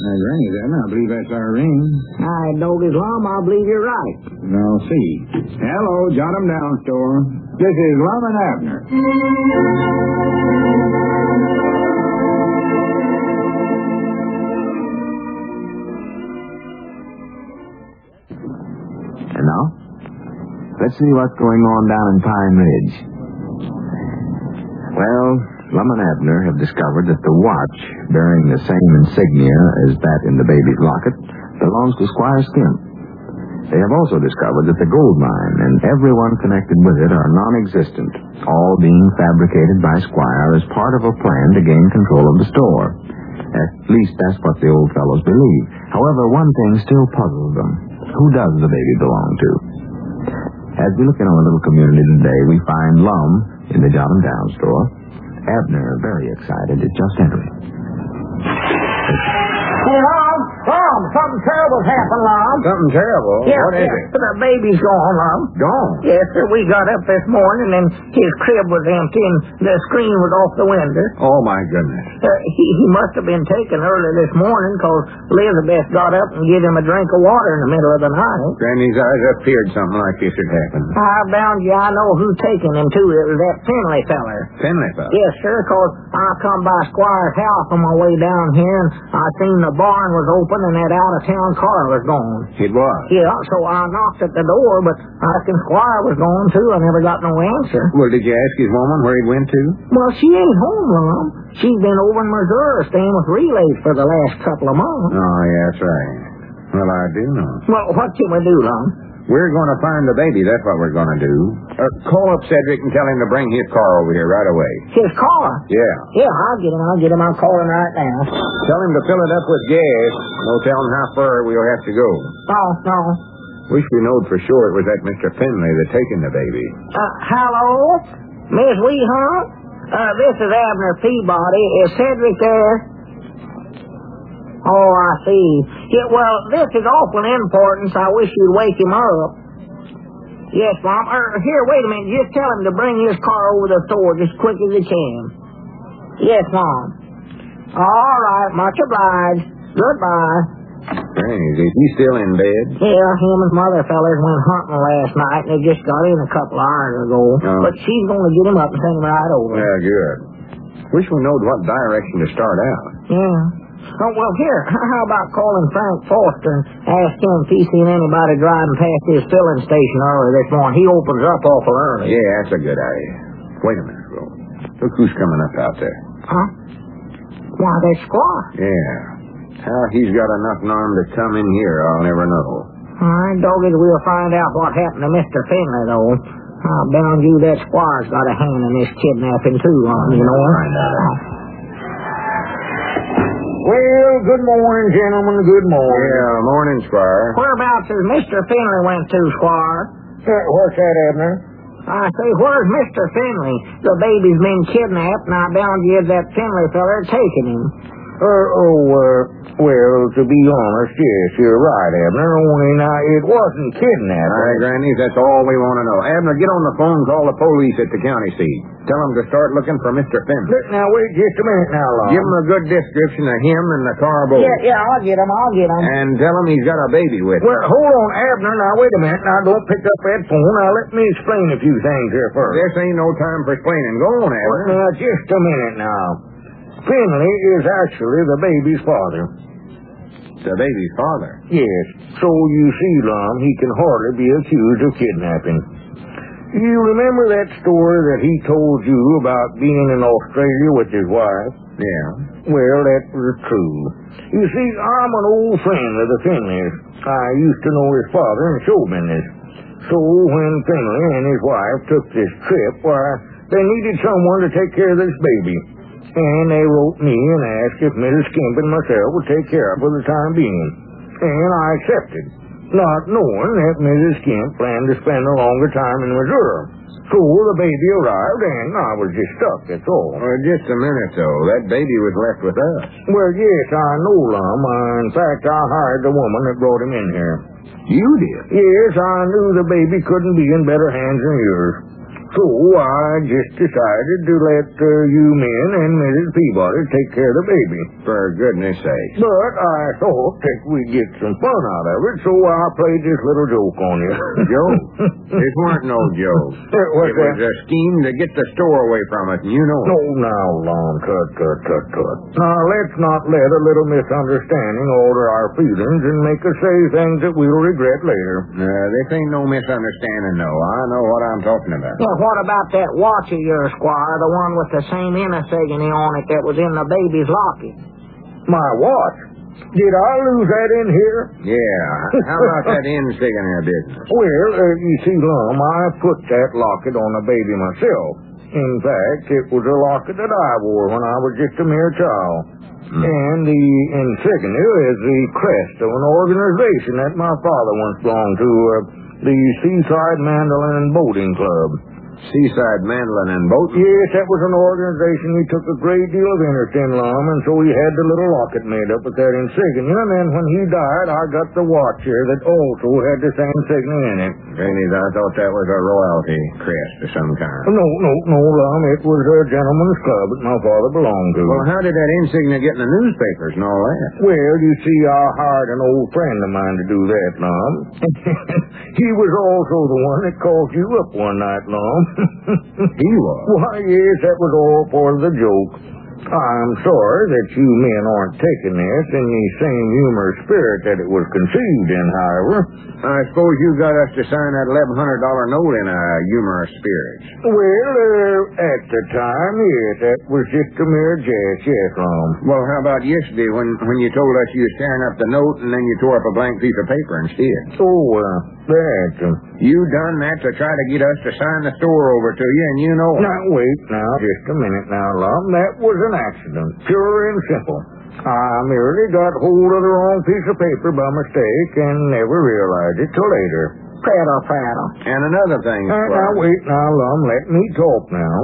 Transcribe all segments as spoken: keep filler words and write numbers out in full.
Uh, Granny, then, I believe that's our ring. I don't as long, I believe you're right. I'll see. Hello, jot 'em down, store. This is Lum and Abner. And now, let's see what's going on down in Pine Ridge. Well, Lum and Abner have discovered that the watch bearing the same insignia as that in the baby's locket belongs to Squire Skimp. They have also discovered that the gold mine and everyone connected with it are non-existent, all being fabricated by Squire as part of a plan to gain control of the store. At least that's what the old fellows believe. However, one thing still puzzles them. Who does the baby belong to? As we look in our little community today, we find Lum in the Jot 'em Down store. Abner, very excited, is just entering. Hey, Lum, Lum, something terrible's happened, Lum. Something terrible? Yeah, What is yeah. it? The baby's gone, Lum. Gone? Yes, sir. We got up this morning and his crib was empty and the screen was off the window. Oh, my goodness. Uh, he, he must have been taken early this morning because Elizabeth got up and gave him a drink of water in the middle of the night. Granny's eyes appeared something like this had happened. I bound you I know who taken him, too. It was that Finley feller. Finley fellow? Yes, sir, because I come by Squire's house on my way down here and I seen the barn was open and that out-of-town car was gone. It was? Yeah, so I knocked at the door, but I reckon Squire was gone, too. I never got no answer. Well, did you ask his woman where he went to? Well, she ain't home, Lum. She's been over in Missouri staying with relays for the last couple of months. Oh, yeah, that's right. Well, I do know. Well, what can we do, Lum? We're going to find the baby. That's what we're going to do. Uh, call up Cedric and tell him to bring his car over here right away. His car? Yeah. Yeah, I'll get him. I'll get him. I'll call him right now. Tell him to fill it up with gas. We'll tell him how far we'll have to go. No, no. Wish we knowed for sure it was that Mister Finley that taken the baby. Uh, hello? Miss Weehunt? Uh, this is Abner Peabody. Is Cedric there? Oh, I see. Yeah, well, this is awful important, so I wish you'd wake him up. Yes, Mom. Er, here, wait a minute. Just tell him to bring his car over the store as quick as he can. Yes, Mom. All right, much obliged. Goodbye. Granny, is he still in bed? Yeah, him and some other fellers went hunting last night, and they just got in a couple of hours ago. Oh. But she's going to get him up and send him right over. Yeah, good. Wish we knowed what direction to start out. Yeah. Oh, well, here, how about calling Frank Foster and ask him if he's seen anybody driving past his filling station early this morning? He opens up awful early. Yeah, that's a good idea. Wait a minute, Will. Look who's coming up out there. Huh? Why, that's Squire. Yeah. How he's got enough arm to come in here, I'll never know. All right, doggies, we'll find out what happened to Mister Finley, though. I'll bound you that Squire's got a hand in this kidnapping, too, Lon, you know. Find out. Well, good morning, gentlemen, good morning. Yeah, morning, Squire. Whereabouts has Mister Finley went to, Squire? Uh, what's that, Abner? I say, where's Mister Finley? The baby's been kidnapped, and I bound you that Finley feller taking him. Uh, oh, uh, well, to be honest, yes, you're right, Abner. Only now, it wasn't kidnapping. All right, Granny, that's all we want to know. Abner, get on the phone and call the police at the county seat. Tell them to start looking for Mister Finley. Look, now, wait just a minute now, Lon. Give them a good description of him and the car both. Yeah, yeah, I'll get him, I'll get him. And tell him he's got a baby with him. Well, hold on, Abner. Now, wait a minute. Now, don't pick up that phone. Now, let me explain a few things here first. This ain't no time for explaining. Go on, Abner. Well, now, just a minute now. Finley is actually the baby's father. The baby's father? Yes. So, you see, Lon, he can hardly be accused of kidnapping. You remember that story that he told you about being in Australia with his wife? Yeah. Well, that was true. You see, I'm an old friend of the Finleys. I used to know his father in show business. So when Finley and his wife took this trip, why, they needed someone to take care of this baby. And they wrote me and asked if Missus Skimp and myself would take care of it for the time being. And I accepted, not knowing that Missus Skimp planned to spend a longer time in Missouri. So the baby arrived, and I was just stuck, that's all. Well, just a minute, though. That baby was left with us. Well, yes, I know, Lum. Uh, in fact, I hired the woman that brought him in here. You did? Yes, I knew the baby couldn't be in better hands than yours. So I just decided to let uh, you men and Missus Peabody take care of the baby. For goodness sake. But I thought that we'd get some fun out of it, so I played this little joke on you. Joke? This weren't no joke. It was, it was a scheme to get the store away from us, and you know it. No, now, Lon, tut, tut, tut, tut. Now, let's not let a little misunderstanding alter our feelings and make us say things that we'll regret later. Uh, this ain't no misunderstanding, no. I know what I'm talking about. Yeah, what about that watch of yours, Squire, the one with the same insignia on it that was in the baby's locket? My watch? Did I lose that in here? Yeah. How about that insignia business? Well, uh, you see, Lum, I put that locket on the baby myself. In fact, it was a locket that I wore when I was just a mere child. Mm. And the insignia is the crest of an organization that my father once belonged to, uh, the Seaside Mandolin and Boating Club. Seaside Mandolin and Boating? Yes, that was an organization he took a great deal of interest in, Lum, and so he had the little locket made up with that insignia, and then when he died, I got the watch here that also had the same insignia in it. Really, I thought that was a royalty crest of some kind. No, no, no, Lum, it was a gentleman's club that my father belonged to. Well, how did that insignia get in the newspapers and all that? Well, you see, I hired an old friend of mine to do that, Lum. He was also the one that called you up one night, Lum. He was? Why, yes, that was all part of the joke. I'm sorry that you men aren't taking this in the same humorous spirit that it was conceived in, however. I suppose you got us to sign that eleven hundred dollars note in a humorous spirit. Well, uh, at the time, yes, that was just a mere jest, yes, Lum. Well, how about yesterday when, when you told us you was tearing up the note and then you tore up a blank piece of paper instead? Oh, uh, that... Uh, you done that to try to get us to sign the store over to you, and you know it. Now, wait, now, just a minute now, Lum. That was an accident, pure and simple. I merely got hold of the wrong piece of paper by mistake and never realized it till later. Prattle, prattle. And another thing, uh, Now, wait, now, Lum, let me talk now.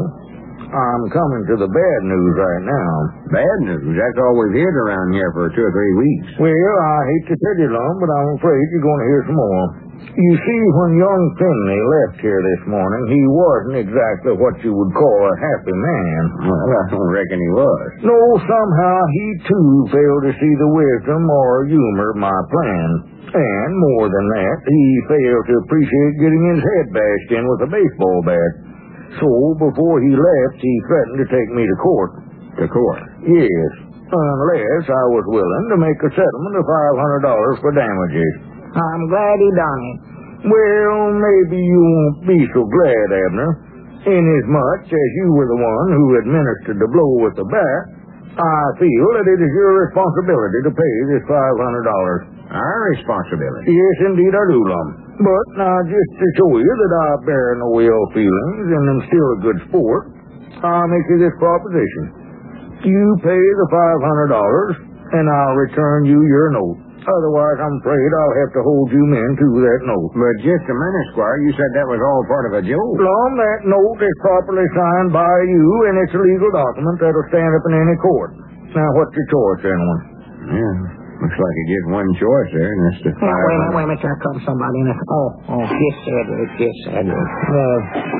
I'm coming to the bad news right now. Bad news? That's all we've heard around here for two or three weeks. Well, I hate to tell you, Lum, but I'm afraid you're going to hear some more. You see, when young Finley left here this morning, he wasn't exactly what you would call a happy man. Well, I don't reckon he was. No, somehow he, too, failed to see the wisdom or humor of my plan. And, more than that, he failed to appreciate getting his head bashed in with a baseball bat. So, before he left, he threatened to take me to court. To court? Yes, unless I was willing to make a settlement of five hundred dollars for damages. I'm glad he done it. Well, maybe you won't be so glad, Abner. Inasmuch as you were the one who administered the blow with the bat, I feel that it is your responsibility to pay this five hundred dollars. Our responsibility? Yes, indeed I do, Lum. But now, just to show you that I bear no ill feelings and am still a good sport, I'll make you this proposition. You pay the five hundred dollars, and I'll return you your note. Otherwise, I'm afraid I'll have to hold you men to that note. But just a minute, Squire. You said that was all part of a joke. Lum, that note is properly signed by you, and it's a legal document that'll stand up in any court. Now, what's your choice, gentlemen? Yeah, looks like you get one choice there, and that's the five hundred. Wait a minute, wait a minute. There comes somebody in there. Oh, oh, kiss Edward, kiss Edward. Uh,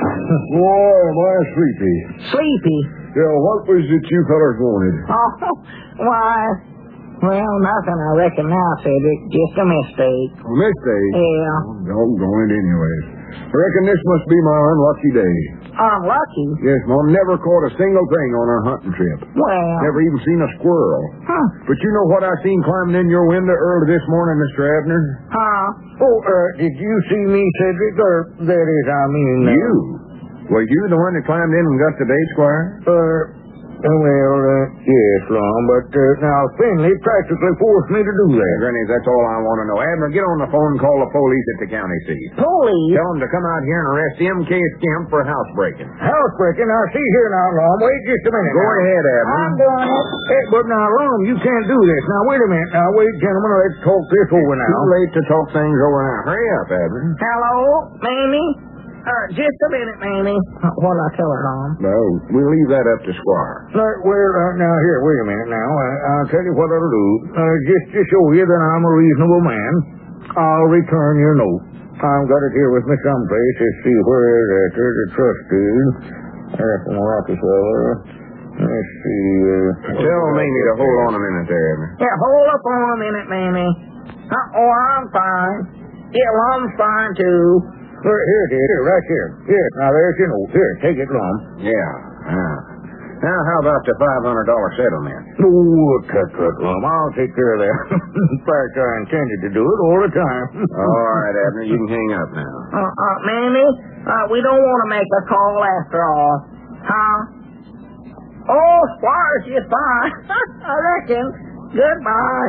boy, am I sleepy. Sleepy? Yeah, what was it you fellas wanted? Oh, why... Well, nothing, I reckon now, Cedric. Just a mistake. A mistake? Yeah. Oh, doggone it anyways. I reckon this must be my unlucky day. Unlucky? Yes, Mom. Never caught a single thing on our hunting trip. Well... Never even seen a squirrel. Huh. But you know what I seen climbing in your window early this morning, Mister Abner? Huh? Oh, uh, did you see me, Cedric? Or, that is, I mean... Uh, you? Were you the one that climbed in and got the bait, Squire? Uh... Well, uh, yes, Lum, but uh, now Finley practically forced me to do that. Granny, that's all I want to know. Abner, get on the phone and call the police at the county seat. Police? Tell them to come out here and arrest M K Skimp for housebreaking. Housebreaking? Now, see here now, Lum. Wait just a minute. Go now. ahead, Abner. I'm doing it. Hey, but now, Lum, you can't do this. Now, wait a minute. Now, wait, gentlemen. Let's talk this over now. Too late to talk things over now. Hurry up, Abner. Hello, Mamie? Uh, just a minute, Mamie. What'll I tell her, Tom? No, we'll leave that up to Squire. Uh, well, uh, now, here, wait a minute now. I, I'll tell you what I'll do. Uh, just to show you that I'm a reasonable man, I'll return your note. I've got it here with me someplace. Let's see where that there's a trust deed. That's from Rockefeller. Let's see. Uh, Tell Mamie to hold on a minute there, Abner. Yeah, hold up on a minute, Mamie. Uh, oh, I'm fine. Yeah, well, I'm fine, too. Here, here it is. Here, right here. Here, now there's your note. Here, take it, Lum. Yeah. yeah. Now, how about the five hundred dollars settlement? Oh, cut, cut, Lum. I'll take care of that. In fact, I intended to do it all the time. All right, Abner, you can hang up now. Uh, uh, Mamie, uh, we don't want to make a call after all. Huh? Oh, Squire's just fine. I reckon. Goodbye.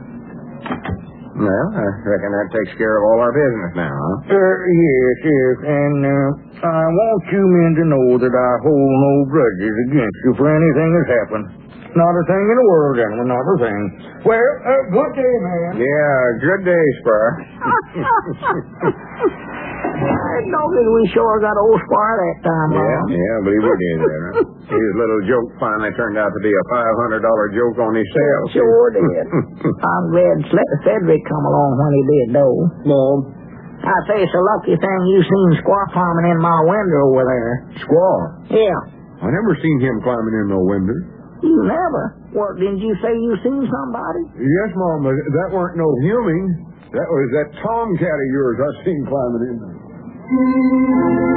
Well, I reckon that takes care of all our business now, huh? Uh, yes, yes, and uh, I want you men to know that I hold no grudges against you for anything that's happened. Not a thing in the world, gentlemen, not a thing. Well, uh, good day, man. Yeah, good day, Spur. Don't think we sure got old Squire that time, Yeah, Mom. yeah, I believe we did, Abner. His little joke finally turned out to be a five hundred dollars joke on himself. Sure did. I'm glad Sle- Cedric come along when he did, though. Mom. I say it's a lucky thing you seen Squaw climbing in my window over there. Squaw. Yeah. I never seen him climbing in no window. You never. Well, didn't you say you seen somebody? Yes, Mom, but that weren't no human. That was that tomcat of yours I seen climbing in there.